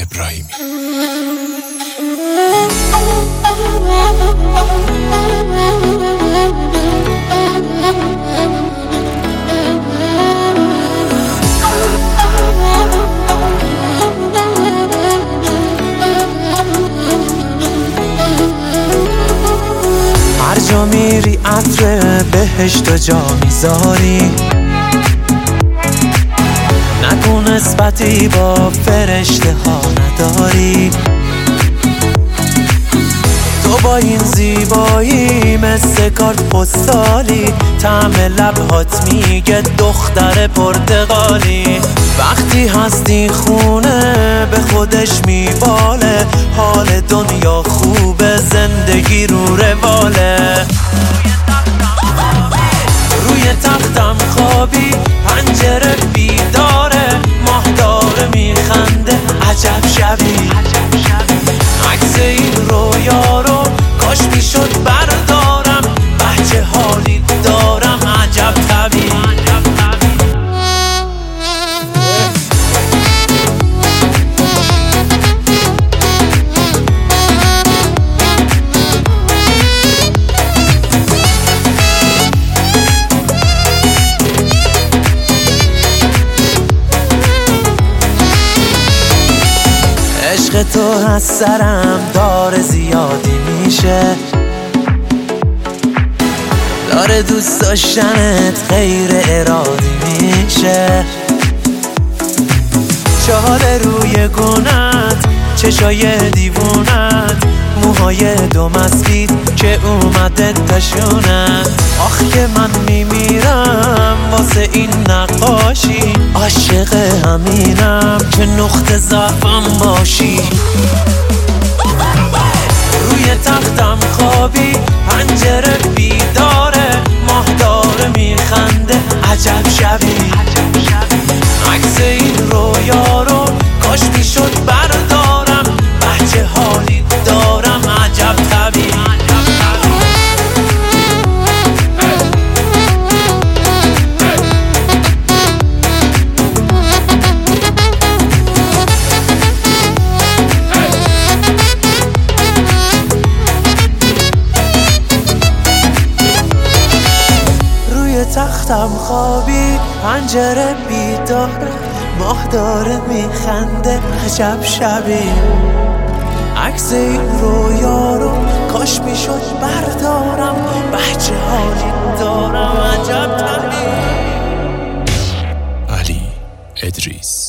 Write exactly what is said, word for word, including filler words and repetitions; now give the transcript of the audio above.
ابراهیمی. هر جا میری عطر بهشت و جا میذاری، نگو نسبتی با فرشته ها نداری. تو با این زیبایی مثل کارت پستالی، طعم لبهات میگه دختر پرتغالی. وقتی هستی خونه به خودش میباله، حال دنیا خوبه زندگی رو رواله. روی تختم خوابی پنجره بیداره، ماه داره میخنده عجب شبی. عکس این رویا رو کاش میشد بردارم، بچه حالی دارم عجب طبیعی. عشق تو از سرم داره زیادی میشه، داره دوست داشتنت غیر ارادی میشه. چهار روی گونت، چشای دیوونت، موهای دو مسبید که اومده تشونت. آخ که من میمیرم واسه این نقاشی، عاشق همینم که نقطه ضعفم باشی. روی تختم خوابی پنجره بیداره، ماه داره میخنده عجب شبی. عکس این رویا رو کاش میشد بردارم، بچه حالی دارم عجب طبیعی. تختم خوابی پنجره بیداره، ماه داره میخنده عجب شبی. عکس این رویا رو کاش میشد بردارم، بچه حالی دارم عجب طبیعی. علی ادریس.